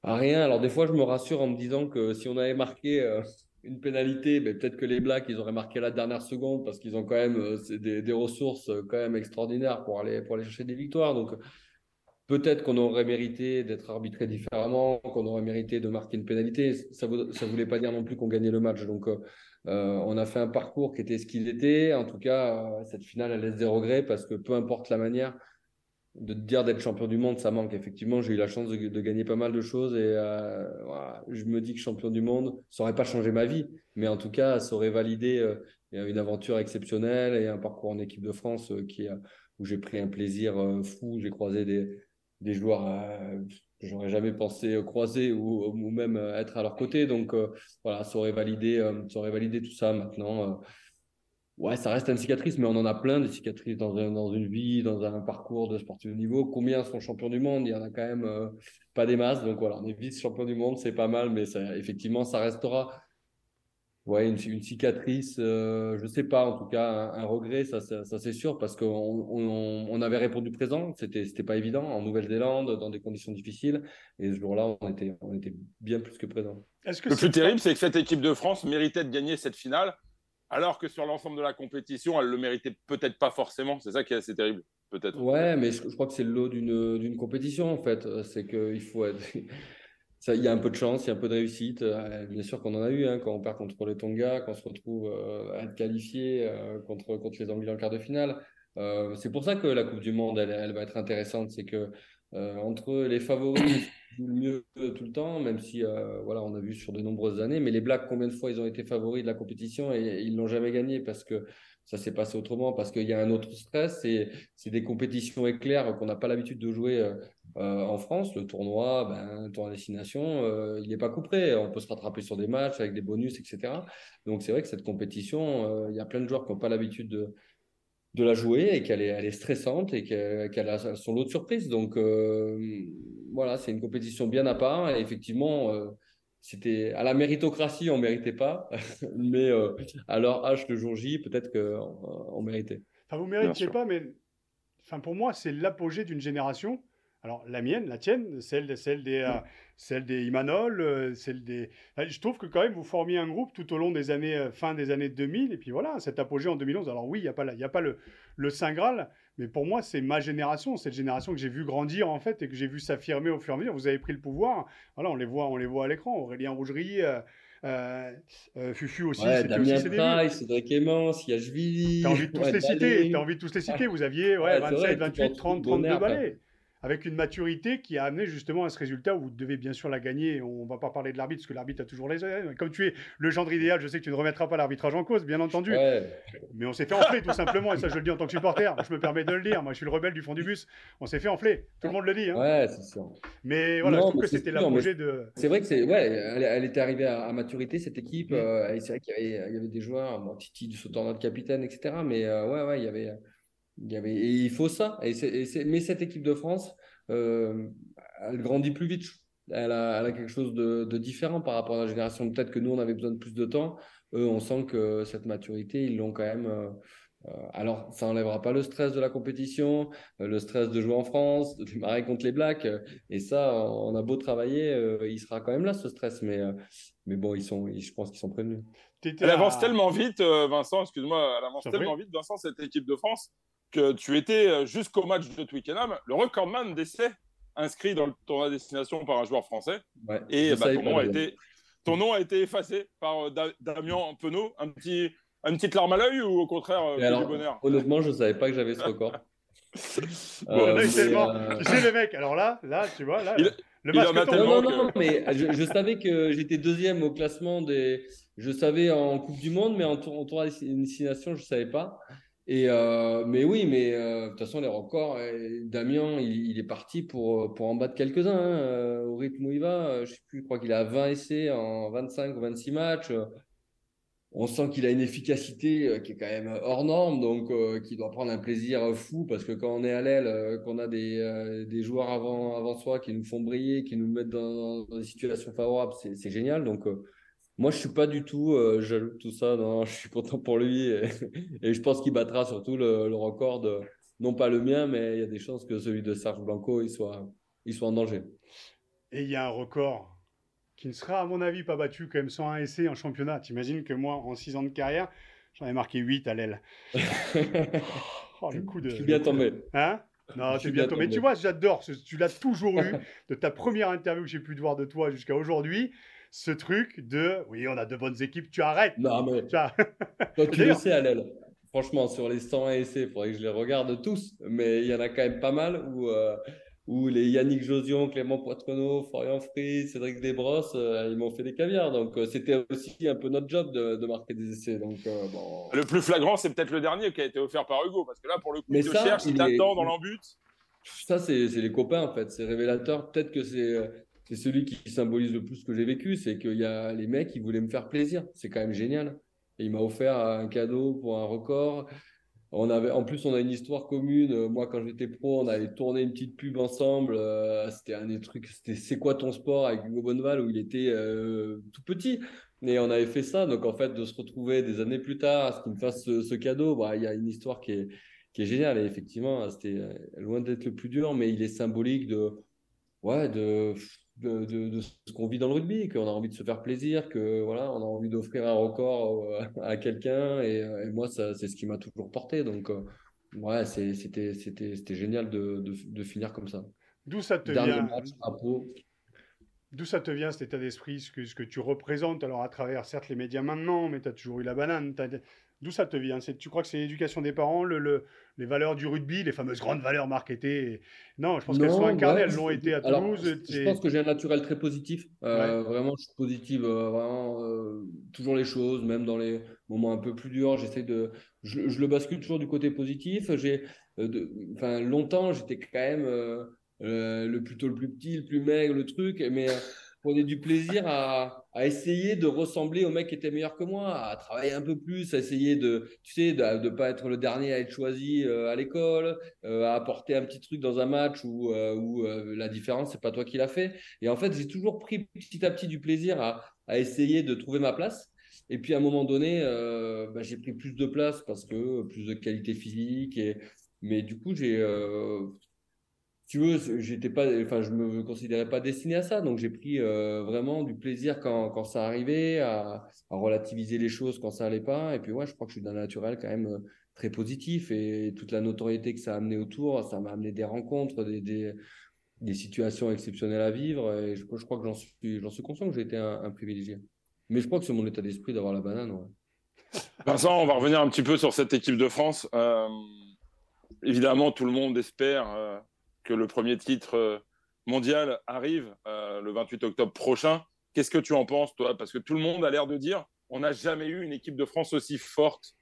À rien. Alors, des fois, je me rassure en me disant que si on avait marqué euh, une pénalité, ben, peut-être que les Blacks, ils auraient marqué à la dernière seconde parce qu'ils ont quand même euh, c'est des, des ressources euh, quand même extraordinaires pour aller, pour aller chercher des victoires. Donc, peut-être qu'on aurait mérité d'être arbitré différemment, qu'on aurait mérité de marquer une pénalité. Ça ne voulait pas dire non plus qu'on gagnait le match. Donc, euh, euh, on a fait un parcours qui était ce qu'il était. En tout cas, euh, cette finale, elle laisse des regrets parce que peu importe la manière, de te dire d'être champion du monde, ça manque. Effectivement, j'ai eu la chance de, de gagner pas mal de choses et euh, voilà, je me dis que champion du monde, ça n'aurait pas changé ma vie, mais en tout cas, ça aurait validé euh, une aventure exceptionnelle et un parcours en équipe de France euh, qui, euh, où j'ai pris un plaisir euh, fou. J'ai croisé des, des joueurs euh, que j'aurais jamais pensé croiser ou, ou même euh, être à leur côté. Donc euh, voilà, ça aurait validé, euh, ça aurait validé tout ça. Maintenant, euh, ouais, ça reste une cicatrice, mais on en a plein de cicatrices dans, un- dans une vie, dans un parcours de sportif de niveau. Combien sont champions du monde? Il y en a quand même euh, pas des masses. Donc voilà, on est vice-champion du monde, c'est pas mal, mais ça, effectivement, ça restera ouais, une, une cicatrice, euh, je sais pas, en tout cas, un, un regret, ça, ça, ça, c'est sûr, parce qu'on on, on avait répondu présent, c'était, c'était pas évident, en Nouvelle-Zélande, dans des conditions difficiles, et ce jour-là, on était, on était bien plus que présent.
Est-ce que
Le
c'est
plus
pas...
terrible, c'est que cette équipe de France méritait de gagner cette finale, alors que sur l'ensemble de la compétition, elle le méritait peut-être pas forcément. C'est ça qui est assez terrible, peut-être.
Ouais, mais je, je crois que c'est le lot d'une d'une compétition en fait. Euh, C'est qu'il faut être. Ça, il y a un peu de chance, il y a un peu de réussite. Euh, bien sûr qu'on en a eu hein, quand on perd contre les Tonga, quand on se retrouve euh, à être qualifié euh, contre, contre les Anglais en quart de finale. Euh, c'est pour ça que la Coupe du Monde, elle, elle va être intéressante. C'est que euh, entre les favoris, qui jouent le mieux tout le temps, même si euh, voilà, on a vu sur de nombreuses années, mais les Blacks, combien de fois ils ont été favoris de la compétition et, ils l'ont jamais gagné parce que ça s'est passé autrement, parce qu'il y a un autre stress. C'est, c'est des compétitions éclairs qu'on n'a pas l'habitude de jouer. Euh, euh, en France, le tournoi, ben, le tournoi destination, euh, il n'est pas couperé. On peut se rattraper sur des matchs avec des bonus, et cetera. Donc c'est vrai que cette compétition, euh, il y a plein de joueurs qui n'ont pas l'habitude de, de la jouer et qu'elle est, elle est stressante et qu'elle, qu'elle a son lot de surprises. Donc euh, voilà, c'est une compétition bien à part. Et effectivement, euh, c'était à la méritocratie, on ne méritait pas, mais euh, à leur âge le jour J, peut-être qu'on on méritait.
Enfin, vous ne
Bien
méritiez
sûr.
pas, mais enfin, pour moi, c'est l'apogée d'une génération. Alors, la mienne, la tienne, celle, celle des, euh, celle des Imanol, euh, celle des... Enfin, je trouve que quand même, vous formiez un groupe tout au long des années, euh, fin des années deux mille, et puis voilà, cet apogée en deux mille onze. Alors oui, il n'y a pas, la- il y a pas le, le Saint Graal, mais pour moi, c'est ma génération, cette génération que j'ai vu grandir, en fait, et que j'ai vu s'affirmer au fur et à mesure. Vous avez pris le pouvoir, voilà, on les voit, on les voit à l'écran, Aurélien Rougerie, euh, euh, euh, Fufu aussi,
Ouais,
c'était aussi
Damien
ses débuts.
Price, Cédric Clémence,
T'as
Yachvili,
envie de tous
ouais,
les citer, t'as
Ballet.
envie de tous les citer. Vous aviez ouais,
Ouais, c'est
vingt-sept,
vrai, tout en
vingt-huit,
dessous de
trente,
Bonner,
trente-deux
quoi.
balais. Avec une maturité qui a amené justement à ce résultat où vous devez bien sûr la gagner. On ne va pas parler de l'arbitre parce que l'arbitre a toujours les yeux. Comme tu es le gendre idéal, je sais que tu ne remettras pas l'arbitrage en cause, bien entendu.
Ouais,
Mais on s'est fait enfler tout simplement, et ça je le dis en tant que supporter. Je me permets de le dire. Moi je suis le rebelle du fond du bus. On s'est fait enfler. Tout le monde le dit. Hein.
ouais, c'est sûr.
Mais voilà, je
Non,
trouve
mais
que
c'est
c'était
sûr, mais
l'apogée de.
c'est vrai que c'est, ouais, elle, elle était arrivée à, à maturité, cette équipe.
Hmm.
Euh, et c'est vrai qu'il y avait, il y avait des joueurs, bon, Titi du tournoi de capitaine, et cetera. Mais euh, ouais, ouais, il y avait, il y avait, et il faut ça. Et c'est, et c'est- mais cette équipe de France, euh, elle grandit plus vite. Elle a, elle a quelque chose de, de différent par rapport à la génération. Peut-être que nous, on avait besoin de plus de temps. Eux, on sent que cette maturité, ils l'ont quand même. euh, euh, alors, ça enlèvera pas le stress de la compétition, euh, le stress de jouer en France, de démarrer contre les Blacks. euh, et ça, on a beau travailler, euh, il sera quand même là, ce stress. Mais, euh, mais bon, ils sont, ils- je pense qu'ils sont prévenus.
T'étais
Elle avance
à.
tellement vite, euh, Vincent, excuse-moi, elle avance
Je t'en
tellement
prie.
vite, Vincent, cette équipe de France, que tu étais euh, jusqu'au match de Twickenham le recordman d'essais inscrits dans le tournoi destination par un joueur français.
Ouais, je
Et bah,
savais
ton,
pas
nom a
déjà.
été, ton nom a été effacé par euh, Da- Damien Penaud. Un petit, une petite larme à l'œil ou au contraire euh,
Et
que du
alors,
bonheur?
honnêtement, je savais pas que j'avais ce record.
Un
Bon,
Euh,
œil
mais,
tellement.
euh,
Tu sais, le mec, alors là, là, tu vois, là,
il,
le
il en
masque
a
tombe.
Non,
tellement
non,
que.
non, mais je, je savais que j'étais deuxième au classement des. Je savais en Coupe du Monde, mais en, tour, en tournoi de destination, je ne savais pas. Et euh, mais oui, mais euh, de toute façon, les records, euh, Damien, il, il est parti pour, pour en battre quelques-uns. Hein, euh, au rythme où il va, euh, je sais plus, je crois qu'il a vingt essais en vingt-cinq ou vingt-six matchs. Euh, On sent qu'il a une efficacité euh, qui est quand même hors norme, donc euh, qui doit prendre un plaisir euh, fou parce que quand on est à l'aile, euh, qu'on a des, euh, des joueurs avant, avant soi qui nous font briller, qui nous mettent dans, dans des situations favorables, c'est, c'est génial. Donc euh, moi, je suis pas du tout euh, jaloux de tout ça. Non, je suis content pour lui et, et je pense qu'il battra surtout le, le record de, non pas le mien, mais il y a des chances que celui de Serge Blanco il soit, il soit en danger.
Et il y a un record qui ne sera, à mon avis, pas battu, quand même cent un essais en championnat. T'imagines que moi, en six ans de carrière, j'en ai marqué huit à l'aile. Oh, le coup de...
Je suis bien
le coup de-
tombé.
Hein? Non,
Je
t'es
suis
bien
bien
tombé.
tombé.
Tu vois, j'adore. ce- Tu l'as toujours eu, de ta première interview que j'ai pu te voir de toi jusqu'à aujourd'hui, ce truc de, oui, on a de bonnes équipes, tu arrêtes.
Non, mais
Tu as-
toi,
Et
tu le
d'ailleurs,
sais, Allèle. Franchement, sur les cent un essais, il faudrait que je les regarde tous. Mais il y en a quand même pas mal où, euh, où les Yannick Josion, Clément Poitrenaud, Florian Fries, Cédric Desbrosses, euh, ils m'ont fait des caviars. Donc, euh, c'était aussi un peu notre job de, de marquer des essais. Donc, euh, bon.
Le plus flagrant, c'est peut-être le dernier qui a été offert par Hugo, parce que là, pour le coup,
Mais
il te
ça,
cherche, il
il est,
t'attend dans l'embut.
ça, c'est c'est les copains, en fait. C'est révélateur. Peut-être que c'est c'est celui qui symbolise le plus ce que j'ai vécu. C'est qu'il y a les mecs qui voulaient me faire plaisir. C'est quand même génial. Et il m'a offert un cadeau pour un record. On avait, en plus, on a une histoire commune. Euh, Moi, quand j'étais pro, on avait tourné une petite pub ensemble. Euh, c'était un des trucs, c'était C'est quoi ton sport avec Hugo Bonneval où il était euh, tout petit. Et on avait fait ça. Donc, en fait, de se retrouver des années plus tard, à ce qu'il me fasse ce, ce cadeau, bah, il y a une histoire qui est, qui est géniale. Et effectivement, c'était euh, loin d'être le plus dur, mais il est symbolique de, ouais, de, de, de, de ce qu'on vit dans le rugby, qu'on a envie de se faire plaisir, que voilà, on a envie d'offrir un record euh, à quelqu'un. Et, euh, et moi, ça, c'est ce qui m'a toujours porté. Donc, euh, ouais, c'est- c'était, c'était, c'était génial de, de, de finir comme ça.
d'où ça te
Dernier
vient?
match à Pau.
D'où ça te vient cet état d'esprit, ce que, ce que tu représentes, alors à travers certes les médias maintenant, mais tu as toujours eu la banane. t'as- D'où ça te vient? C'est- Tu crois que c'est l'éducation des parents, le, le- les valeurs du rugby, les fameuses grandes valeurs marketées? et- Non, je pense qu'elles sont
Non,
incarnées,
ouais,
elles l'ont été à
je- alors,
Toulouse.
je je pense
c'est-
que j'ai un naturel très positif.
Ouais.
Euh, vraiment, je suis positive, euh, vraiment, euh, toujours les choses, même dans les moments un peu plus durs, j'essaie de, je, je le bascule toujours du côté positif. J'ai, euh, de- enfin, longtemps, j'étais quand même euh, euh, le plutôt le plus petit, le plus maigre, le truc, mais euh, je prenais du plaisir à, à essayer de ressembler au mec qui était meilleur que moi, à travailler un peu plus, à essayer de, tu sais, de ne pas être le dernier à être choisi euh, à l'école, euh, à apporter un petit truc dans un match où, euh, où euh, la différence, c'est pas toi qui l'as fait. Et en fait, j'ai toujours pris petit à petit du plaisir à, à essayer de trouver ma place. Et puis à un moment donné, euh, bah, j'ai pris plus de place parce que plus de qualité physique. Et... Mais du coup, j'ai, euh, si tu veux, j'étais pas, enfin, je me considérais pas destiné à ça. Donc j'ai pris euh, vraiment du plaisir quand, quand ça arrivait, à, à relativiser les choses quand ça allait pas. Et puis ouais, je crois que je suis d'un naturel quand même euh, très positif et toute la notoriété que ça a amené autour, ça m'a amené des rencontres, des, des, des situations exceptionnelles à vivre. Et je, je crois que j'en suis, j'en suis conscient que j'ai été un, un privilégié. Mais je crois que c'est mon état d'esprit d'avoir la banane. Ouais.
Vincent, on va revenir un petit peu sur cette équipe de France. Euh, évidemment, tout le monde espère euh, que le premier titre euh, mondial arrive euh, le vingt-huit octobre prochain. Qu'est-ce que tu en penses, toi? Parce que tout le monde a l'air de dire on n'a jamais eu une équipe de France aussi forte.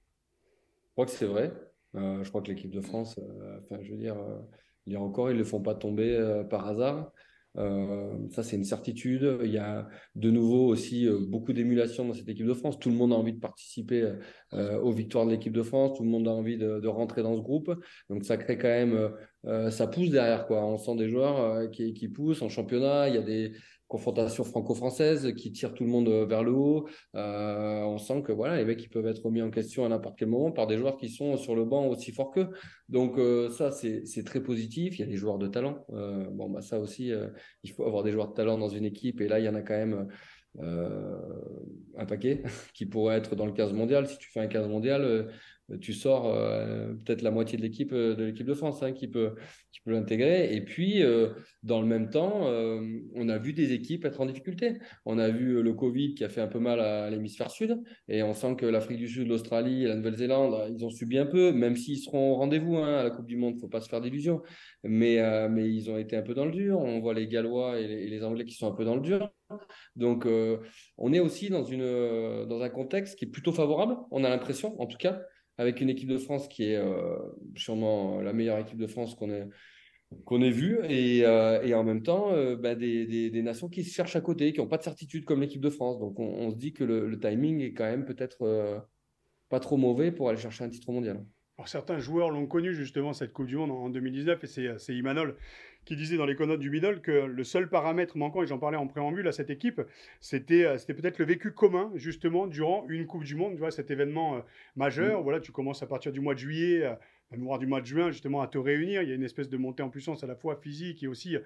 Je crois que c'est vrai. Euh, je crois que l'équipe de France, euh, enfin, je veux dire, euh, il y a encore, ils ne le font pas tomber euh, par hasard. Euh, ça, c'est une certitude. Il y a de nouveau aussi euh, beaucoup d'émulation dans cette équipe de France. Tout le monde a envie de participer euh, aux victoires de l'équipe de France. Tout le monde a envie de, de rentrer dans ce groupe. Donc, ça crée quand même, euh, ça pousse derrière, quoi. On sent des joueurs euh, qui, qui poussent en championnat. Il y a des confrontations franco-françaises qui tirent tout le monde vers le haut. Euh, on sent que voilà, les mecs ils peuvent être remis en question à n'importe quel moment par des joueurs qui sont sur le banc aussi forts qu'eux. Donc euh, ça, c'est, c'est très positif. Il y a des joueurs de talent. Euh, bon, bah, ça aussi, euh, il faut avoir des joueurs de talent dans une équipe. Et là, il y en a quand même euh, un paquet qui pourrait être dans le quinze mondial. Si tu fais un quinze mondial, euh, tu sors euh, peut-être la moitié de l'équipe euh, de l'équipe de France hein, qui peut, qui peut l'intégrer. Et puis, euh, dans le même temps, euh, on a vu des équipes être en difficulté. On a vu le Covid qui a fait un peu mal à l'hémisphère sud et on sent que l'Afrique du Sud, l'Australie et la Nouvelle-Zélande, ils ont subi un peu, même s'ils seront au rendez-vous hein, à la Coupe du Monde, il ne faut pas se faire d'illusions. Mais, euh, mais ils ont été un peu dans le dur. On voit les Gallois et les, et les Anglais qui sont un peu dans le dur. Donc, euh, on est aussi dans, une, dans un contexte qui est plutôt favorable, on a l'impression, en tout cas, avec une équipe de France qui est euh, sûrement la meilleure équipe de France qu'on ait, qu'on ait vue, et, euh, et en même temps, euh, bah, des, des, des nations qui se cherchent à côté, qui n'ont pas de certitude comme l'équipe de France. Donc, on, on se dit que le, le timing est quand même peut-être euh, pas trop mauvais pour aller chercher un titre mondial.
Alors, certains joueurs l'ont connu justement cette Coupe du Monde en deux mille dix-neuf et c'est, c'est Imanol qui disait dans les connotes du middle que le seul paramètre manquant, et j'en parlais en préambule à cette équipe, c'était, c'était peut-être le vécu commun justement durant une Coupe du Monde, tu vois, cet événement euh, majeur.
Mm.
Voilà, tu commences à partir du mois de juillet, euh, à mémoire du mois de juin justement à te réunir. Il y a une espèce de montée en puissance à la fois physique et aussi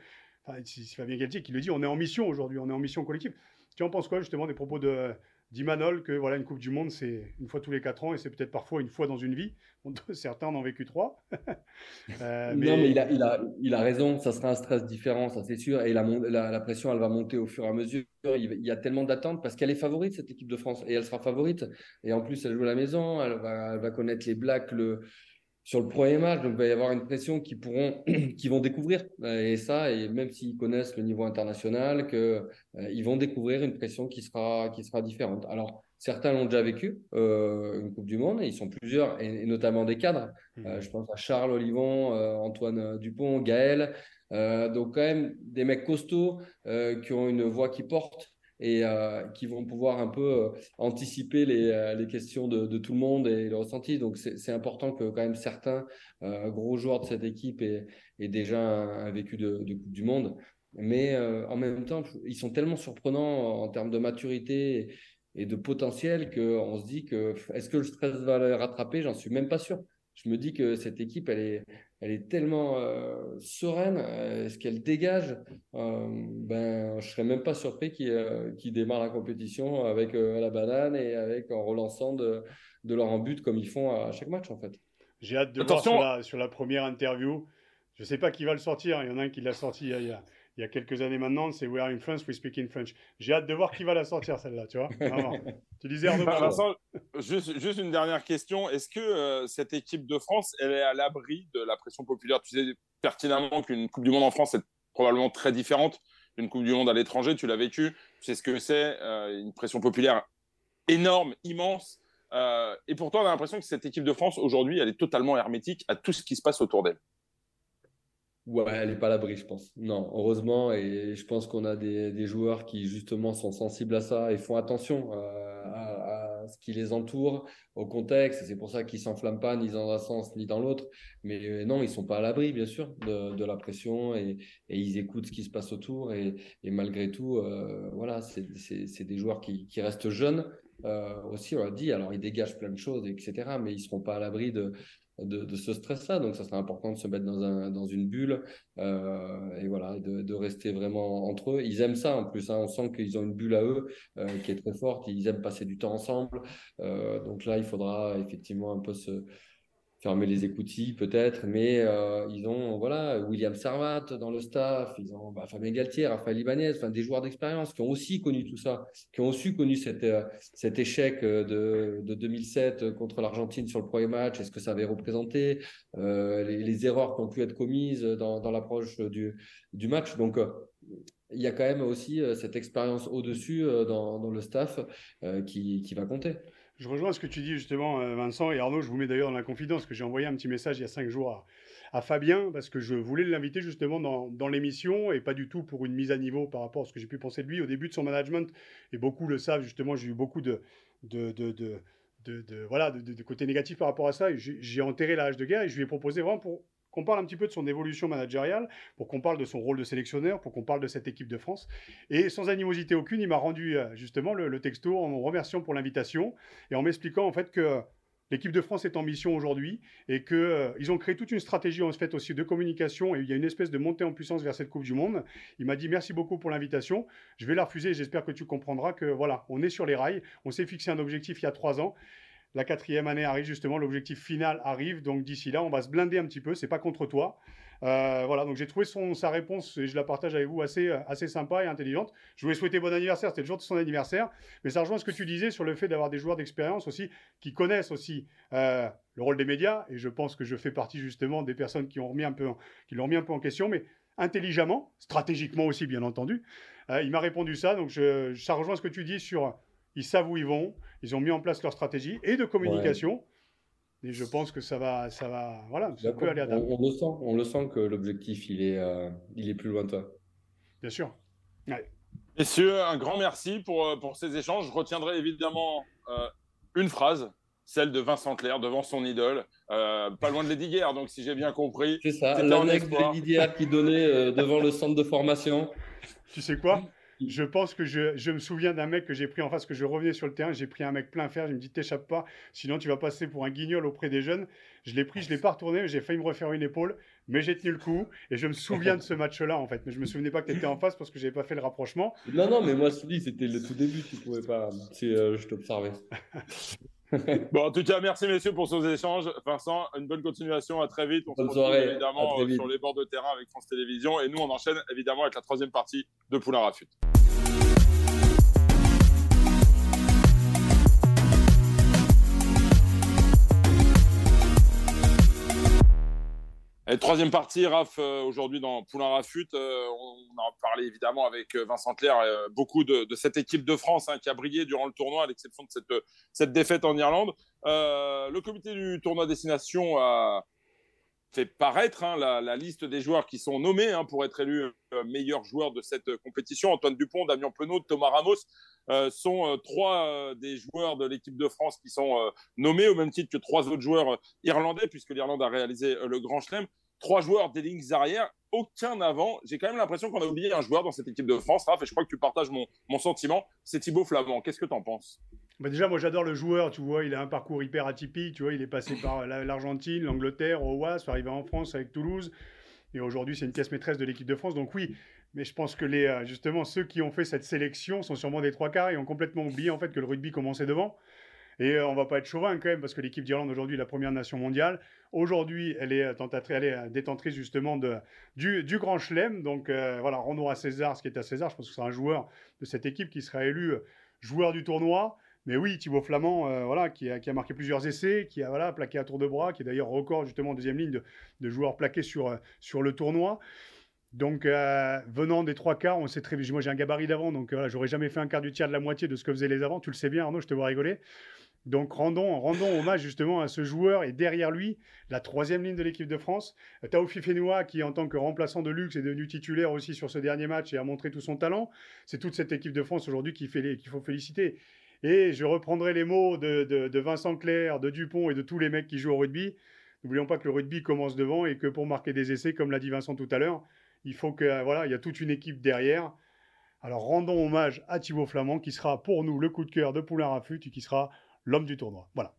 enfin, c'est Fabien Galtier qui le dit, on est en mission aujourd'hui, on est en mission collective. Tu en penses quoi justement des propos de d'Imanol, que voilà, une Coupe du Monde, c'est une fois tous les quatre ans et c'est peut-être parfois une fois dans une vie. Bon, certains en ont vécu trois.
euh, mais... Non, mais il a, il, a, il a raison, ça sera un stress différent, ça c'est sûr. Et la, la, la pression, elle va monter au fur et à mesure. Il, il y a tellement d'attentes parce qu'elle est favorite, cette équipe de France, et elle sera favorite. Et en plus, elle joue à la maison, elle va, elle va connaître les Blacks le, sur le premier match. Donc, il va y avoir une pression qu'ils pourront, qu'ils vont découvrir. Et ça, et même s'ils connaissent le niveau international, que, euh, ils vont découvrir une pression qui sera, qui sera différente. Alors, certains l'ont déjà vécu, euh, une Coupe du Monde, et ils sont plusieurs, et, et notamment des cadres. Mmh. Euh, je pense à Charles Olivon, euh, Antoine Dupont, Gaël. Euh, donc, quand même, des mecs costauds euh, qui ont une voix qui porte et euh, qui vont pouvoir un peu euh, anticiper les, euh, les questions de, de tout le monde et le ressenti. Donc, c'est, c'est important que quand même certains euh, gros joueurs de cette équipe aient, aient déjà un, un vécu de, de Coupe du Monde. Mais euh, en même temps, ils sont tellement surprenants en termes de maturité et, et de potentiel qu'on se dit que est-ce que le stress va les rattraper? J'en suis même pas sûr. Je me dis que cette équipe, elle est, elle est tellement euh, sereine, euh, ce qu'elle dégage, euh, ben, je serais même pas surpris qu'ils euh, qu'ils démarrent la compétition avec euh, la banane et avec en relançant de, de leur en but comme ils font à chaque match en fait.
J'ai hâte de Attention. voir sur la, sur la première interview. Je sais pas qui va le sortir. Il y en a un qui l'a sorti il y a, il y a, il y a quelques années maintenant. C'est We are in France, we speak in French. J'ai hâte de voir qui va la sortir celle-là, tu vois. Vraiment. Tu disais Arnaud.
Vincent, juste, juste une dernière question. Est-ce que euh, cette équipe de France, elle est à l'abri de la pression populaire? Tu sais pertinemment qu'une Coupe du Monde en France est probablement très différente d'une Coupe du Monde à l'étranger. Tu l'as vécu. Tu sais ce que c'est, euh, une pression populaire énorme, immense. Euh, et pourtant, on a l'impression que cette équipe de France, aujourd'hui, elle est totalement hermétique à tout ce qui se passe autour d'elle.
Ouais, elle n'est pas à l'abri, je pense. Non, heureusement, et je pense qu'on a des, des joueurs qui, justement, sont sensibles à ça et font attention euh, à, à ce qui les entoure, au contexte. Et c'est pour ça qu'ils ne s'enflamment pas ni dans un sens ni dans l'autre. Mais euh, non, ils ne sont pas à l'abri, bien sûr, de, de la pression et, et ils écoutent ce qui se passe autour. Et, et malgré tout, euh, voilà, c'est, c'est, c'est des joueurs qui, qui restent jeunes. Euh, aussi, on l'a dit, alors ils dégagent plein de choses, et cetera. Mais ils ne seront pas à l'abri de... De, de ce stress-là, donc ça serait important de se mettre dans, un, dans une bulle euh, et voilà, de, de rester vraiment entre eux. Ils aiment ça en plus, hein. On sent qu'ils ont une bulle à eux euh, qui est très forte, ils aiment passer du temps ensemble, euh, donc là il faudra effectivement un peu se fermer les écoutilles peut-être, mais euh, ils ont voilà William Servat dans le staff, ils ont bah, Fabien Galtier, Raphaël Ibanez, enfin des joueurs d'expérience qui ont aussi connu tout ça, qui ont aussi connu cette, euh, cet échec de, de deux mille sept contre l'Argentine sur le premier match, est-ce que ça avait représenté, euh, les, les erreurs qui ont pu être commises dans, dans l'approche du, du match. Donc euh, il y a quand même aussi euh, cette expérience au-dessus euh, dans, dans le staff euh, qui, qui va compter.
Je rejoins ce que tu dis justement, Vincent et Arnaud. Je vous mets d'ailleurs dans la confidence que j'ai envoyé un petit message il y a cinq jours à, à Fabien parce que je voulais l'inviter justement dans, dans l'émission et pas du tout pour une mise à niveau par rapport à ce que j'ai pu penser de lui au début de son management. Et beaucoup le savent justement, j'ai eu beaucoup de, de, de, de, de, de, voilà, de, de, de côté négatif par rapport à ça. Et j'ai, j'ai enterré la hache de guerre et je lui ai proposé vraiment pour qu'on parle un petit peu de son évolution managériale, pour qu'on parle de son rôle de sélectionneur, pour qu'on parle de cette équipe de France. Et sans animosité aucune, il m'a rendu justement le, le texto en me remerciant pour l'invitation et en m'expliquant en fait que l'équipe de France est en mission aujourd'hui et qu'ils euh, ont créé toute une stratégie en fait aussi de communication et il y a une espèce de montée en puissance vers cette Coupe du Monde. Il m'a dit merci beaucoup pour l'invitation, je vais la refuser et j'espère que tu comprendras que voilà, on est sur les rails, on s'est fixé un objectif il y a trois ans. La quatrième année arrive justement, l'objectif final arrive, donc d'ici là, on va se blinder un petit peu, c'est pas contre toi. Euh, voilà, donc j'ai trouvé son, sa réponse, et je la partage avec vous, assez, assez sympa et intelligente. Je voulais souhaiter bon anniversaire, c'était le jour de son anniversaire, mais ça rejoint ce que tu disais sur le fait d'avoir des joueurs d'expérience aussi, qui connaissent aussi euh, le rôle des médias, et je pense que je fais partie justement des personnes qui, ont remis un peu en, qui l'ont remis un peu en question, mais intelligemment, stratégiquement aussi bien entendu. Euh, il m'a répondu ça, donc je, ça rejoint ce que tu dis sur... Ils savent où ils vont, ils ont mis en place leur stratégie et de communication. Ouais. Et je pense que ça va, ça va, voilà, ça peut aller à table.
On, on le sent, on le sent que l'objectif, il est, euh, il est plus lointain.
Bien sûr. Ouais.
Messieurs, un grand merci pour, pour ces échanges. Je retiendrai évidemment euh, une phrase, celle de Vincent Clerc devant son idole, euh, pas loin de Lady Guerre, donc si j'ai bien compris.
C'est ça, l'annexe de Lady Guerre qui donnait euh, devant le centre de formation.
Tu sais quoi ? Je pense que je, je me souviens d'un mec que j'ai pris en face, que je revenais sur le terrain, j'ai pris un mec plein fer, je me dis t'échappes pas, sinon tu vas passer pour un guignol auprès des jeunes. Je l'ai pris, je l'ai pas retourné, j'ai failli me refaire une épaule, mais j'ai tenu le coup et je me souviens de ce match-là en fait. Mais je me souvenais pas que tu étais en face parce que j'avais pas fait le rapprochement.
Non, non, mais moi, je te dis, c'était le tout début, tu pouvais pas. Si euh, je t'observais.
Bon, en tout cas, merci messieurs pour ces échanges. Vincent, une bonne continuation, à très vite. On
Bonne
se retrouve
soirée,
évidemment
à très vite.
sur les bords de terrain avec France Télévisions. Et nous, on enchaîne évidemment avec la troisième partie de Poulain Rafut. Et troisième partie, Raph, euh, aujourd'hui dans Poulain Rafut, euh, on a parlé évidemment avec Vincent Clerc, euh, beaucoup de, de cette équipe de France hein, qui a brillé durant le tournoi, à l'exception de cette, cette défaite en Irlande. Euh, le comité du tournoi Destination a fait paraître hein, la, la liste des joueurs qui sont nommés hein, pour être élus euh, meilleurs joueurs de cette compétition. Antoine Dupont, Damien Penaud, Thomas Ramos euh, sont euh, trois euh, des joueurs de l'équipe de France qui sont euh, nommés, au même titre que trois autres joueurs euh, irlandais, puisque l'Irlande a réalisé euh, le Grand Chelem. Trois joueurs des lignes arrière, aucun avant. J'ai quand même l'impression qu'on a oublié un joueur dans cette équipe de France, Raph, et je crois que tu partages mon, mon sentiment. C'est Thibaut Flamand. Qu'est-ce que tu en penses ?
Bah déjà, moi j'adore le joueur, tu vois, il a un parcours hyper atypique, tu vois, il est passé par l'Argentine, l'Angleterre, au O A S, arrivé en France avec Toulouse, et aujourd'hui c'est une pièce maîtresse de l'équipe de France, donc oui, mais je pense que les, justement ceux qui ont fait cette sélection sont sûrement des trois quarts et ont complètement oublié en fait que le rugby commençait devant. Et euh, on ne va pas être chauvin quand même, parce que l'équipe d'Irlande aujourd'hui est la première nation mondiale. Aujourd'hui, elle est, tentatrice, elle est détentrice justement de, du, du Grand Chelem. Donc euh, voilà, rendons à César ce qui est à César. Je pense que c'est un joueur de cette équipe qui sera élu joueur du tournoi. Mais oui, Thibaut Flamand, euh, voilà, qui, a, qui a marqué plusieurs essais, qui a voilà, plaqué à tour de bras, qui est d'ailleurs record justement en deuxième ligne de, de joueurs plaqués sur, sur le tournoi. Donc, euh, venant des trois quarts, on sait très bien. Moi, j'ai un gabarit d'avant, donc euh, voilà, j'aurais jamais fait un quart du tiers de la moitié de ce que faisaient les avants. Tu le sais bien, Arnaud, je te vois rigoler. Donc, rendons, rendons hommage justement à ce joueur et derrière lui, la troisième ligne de l'équipe de France. Taoufi Fenoua, qui en tant que remplaçant de luxe est devenu titulaire aussi sur ce dernier match et a montré tout son talent. C'est toute cette équipe de France aujourd'hui qu'il, qu'il faut féliciter. Et je reprendrai les mots de, de, de Vincent Clerc, de Dupont et de tous les mecs qui jouent au rugby. N'oublions pas que le rugby commence devant et que pour marquer des essais, comme l'a dit Vincent tout à l'heure, il faut que voilà, il y a toute une équipe derrière. Alors rendons hommage à Thibaut Flamand, qui sera pour nous le coup de cœur de Poulain Rafut et qui sera l'homme du tournoi. Voilà.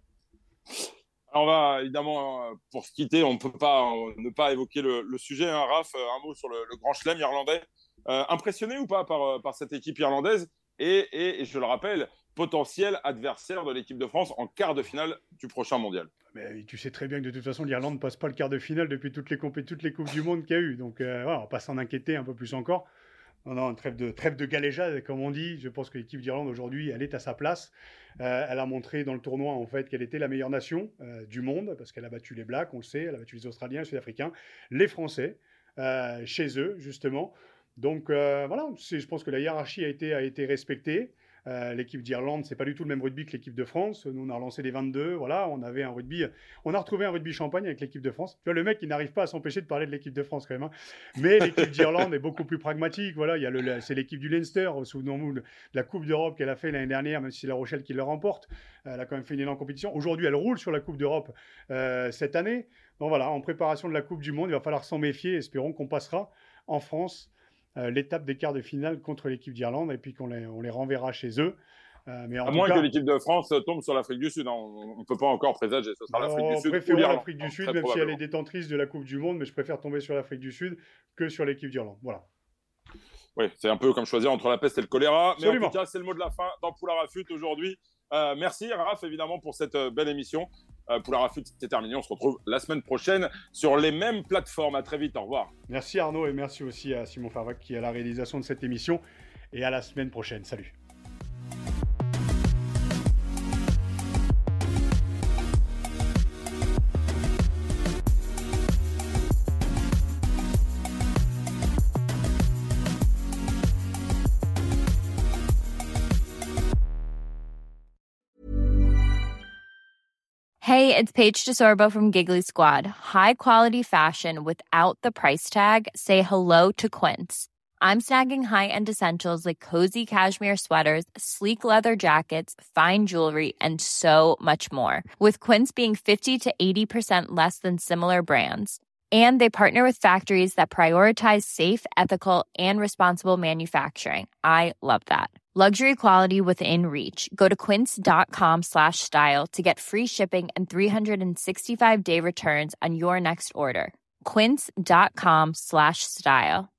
Alors on va évidemment, pour se quitter, on ne peut pas ne pas évoquer le, le sujet. Hein, Raph, un mot sur le, le Grand Chelem irlandais. Euh, impressionné ou pas par, par cette équipe irlandaise et, et, et je le rappelle, potentiel adversaire de l'équipe de France en quart de finale du prochain mondial.
Mais tu sais très bien que de toute façon, l'Irlande ne passe pas le quart de finale depuis toutes les, compé- toutes les Coupes du Monde qu'il y a eu. Donc euh, voilà, on va pas s'en inquiéter un peu plus encore. Non, non, une trêve de, trêve de galéjade, comme on dit. Je pense que l'équipe d'Irlande aujourd'hui, elle est à sa place. Euh, elle a montré dans le tournoi en fait qu'elle était la meilleure nation euh, du monde parce qu'elle a battu les Blacks, on le sait, elle a battu les Australiens, les Sud-Africains, les Français euh, chez eux justement. Donc euh, voilà, c'est, je pense que la hiérarchie a été, a été respectée. Euh, l'équipe d'Irlande, c'est pas du tout le même rugby que l'équipe de France. Nous, on a relancé les vingt-deux. Voilà, on avait un rugby. On a retrouvé un rugby champagne avec l'équipe de France. Tu vois, le mec, il n'arrive pas à s'empêcher de parler de l'équipe de France quand même. Hein. Mais l'équipe d'Irlande est beaucoup plus pragmatique. Voilà, il y a le, c'est l'équipe du Leinster. Souvenons-nous de la Coupe d'Europe qu'elle a fait l'année dernière, même si c'est La Rochelle qui le remporte. Elle a quand même fait une énorme compétition. Aujourd'hui, elle roule sur la Coupe d'Europe euh, cette année. Donc voilà, en préparation de la Coupe du Monde, il va falloir s'en méfier. Espérons qu'on passera en France Euh, l'étape des quarts de finale contre l'équipe d'Irlande et puis qu'on les, on les renverra chez eux. Euh, mais en
à
tout
moins
cas,
que l'équipe de France tombe sur l'Afrique du Sud. Hein. On ne peut pas encore présager. Ce sera l'Afrique du Sud.
Préférons
ou
l'Afrique du Sud, même si elle est détentrice de la Coupe du Monde, mais je préfère tomber sur l'Afrique du Sud que sur l'équipe d'Irlande. Voilà.
Oui, c'est un peu comme choisir entre la peste et le choléra.
Absolument.
Mais en tout cas, c'est le mot de la fin dans Poulain Rafut aujourd'hui. Euh, merci Raph, évidemment, pour cette euh, belle émission. Euh, Poulain Rafut, c'est terminé. On se retrouve la semaine prochaine sur les mêmes plateformes. À très vite. Au revoir.
Merci Arnaud et merci aussi à Simon Farvac qui est à la réalisation de cette émission. Et à la semaine prochaine. Salut.
Hey, it's Paige DeSorbo from Giggly Squad. High quality fashion without the price tag. Say hello to Quince. I'm snagging high-end essentials like cozy cashmere sweaters, sleek leather jackets, fine jewelry, and so much more. With Quince being fifty to eighty percent less than similar brands. And they partner with factories that prioritize safe, ethical, and responsible manufacturing. I love that. Luxury quality within reach. Go to quince.com slash style to get free shipping and three sixty-five day returns on your next order. Quince.com slash style.